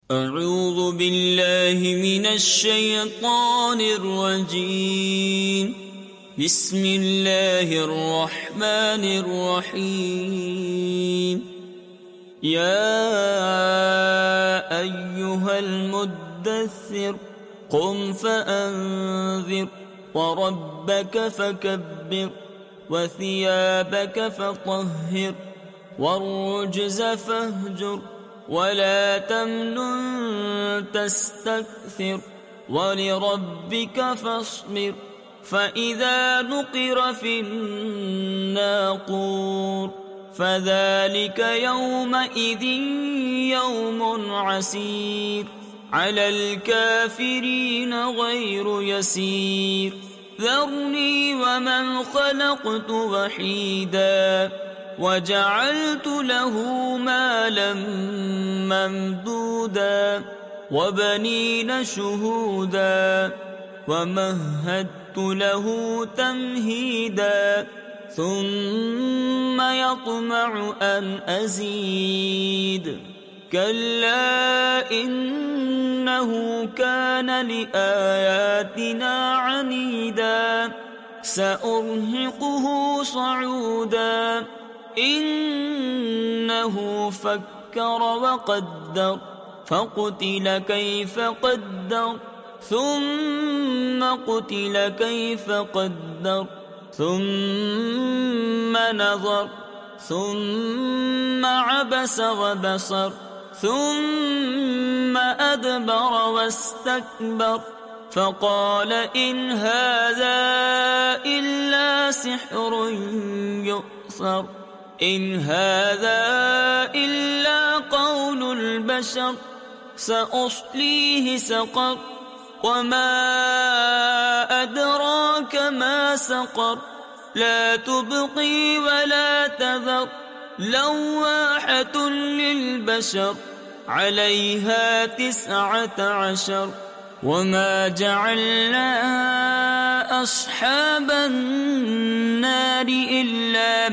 اعوذ باللہ من الشیطان الرجیم بسم اللہ الرحمن الرحیم یا ایہا المدثر قم فانذر وربک فکبر وثیابک فطہر والرجز فاہجر ولا تمنن تستكثر ولربك فاصبر فإذا نقر في الناقور فذلك يومئذ يوم عسير على الكافرين غير يسير ذرني ومن خلقت وحيدا وجعلت له مالا ممدودا وبنين شهودا ومهدت له تمهيدا ثم يطمع أن أزيد كلا إنه كان لآياتنا عنيدا سأرهقه صعودا إنه فكر وقدر فقتل كيف قدر ثم قتل كيف قدر ثم نظر ثم عبس وبصر ثم أدبر واستكبر فقال إن هذا إلا سحر يؤثر إن هذا إلا قول البشر سأصليه سقر وما أدراك ما سقر لا تبقي ولا تذر لواحة للبشر عليها 19 وما جعلنا أصحاب النار إلا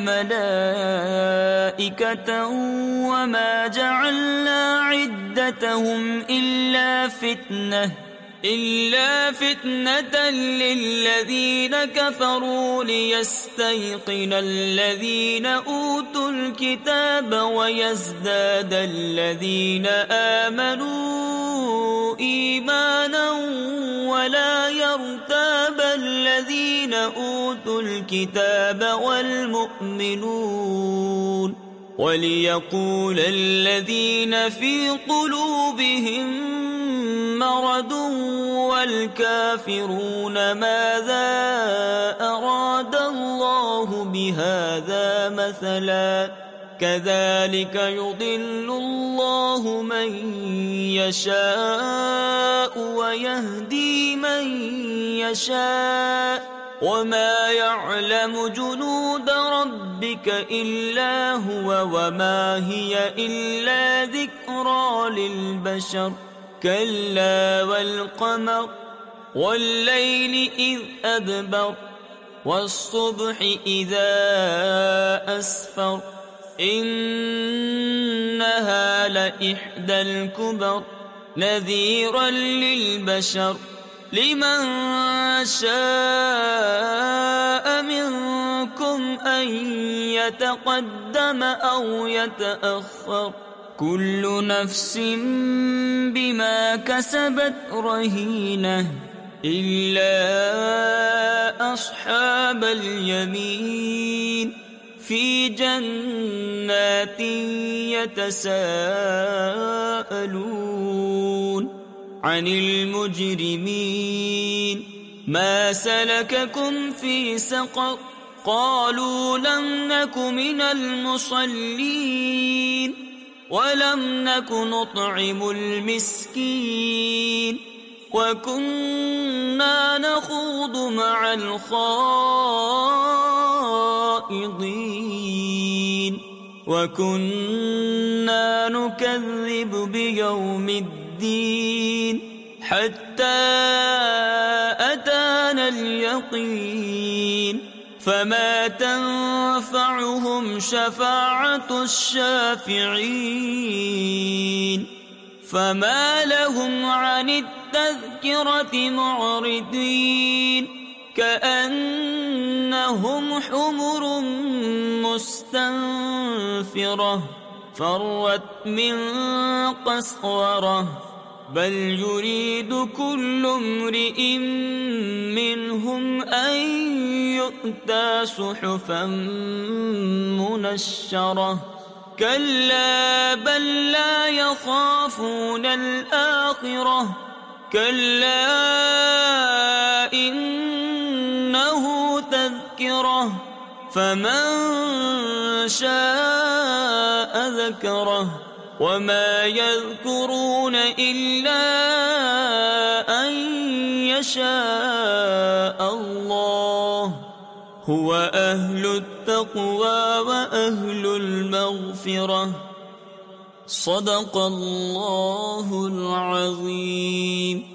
ملائكة وما جعلنا عدتهم إلا فتنة للذين كفروا ليستيقن الذين أوتوا الكتاب ويزداد الذين آمنوا إيمانا ولا يرتاب الذين أوتوا الكتاب والمؤمنون وليقول الذين في قلوبهم مرض والكافرون ماذا أراد الله بهذا مثلا كذلك يضل الله من يشاء ويهدي من يشاء وما يعلم جنود ربك إلا هو وما هي إلا ذكرى للبشر كلا والقمر والليل إذ أدبر والصبح إذا أسفر إنها لإحدى الكبر نذيرا للبشر لمن شاء منكم أن يتقدم أو يتأخر كل نفس بما كسبت رهينة إلا أصحاب اليمين في جنات يتساءلون عن المجرمين ما سلككم في سقر قالوا لم نك من المصلين ولم نك نطعم المسكين وكنا نخوض مع الخائضين وكنا نكذب بيوم الدين حتى أتانا اليقين فما تنفعهم شفاعة الشافعين فما لهم عن التذكرة معرضين كأنهم حمر مستنفرة فرت من قسورة بل يريد كل امرئ منهم أن يؤتى صحفا منشرة كلا بل لا يخافون الآخرة كلا إنه تذكرة فمن شاء ذكره وما يذكرون إلا أن يشاء الله هو أهل التقوى وأهل المغفرة صدق الله العظيم.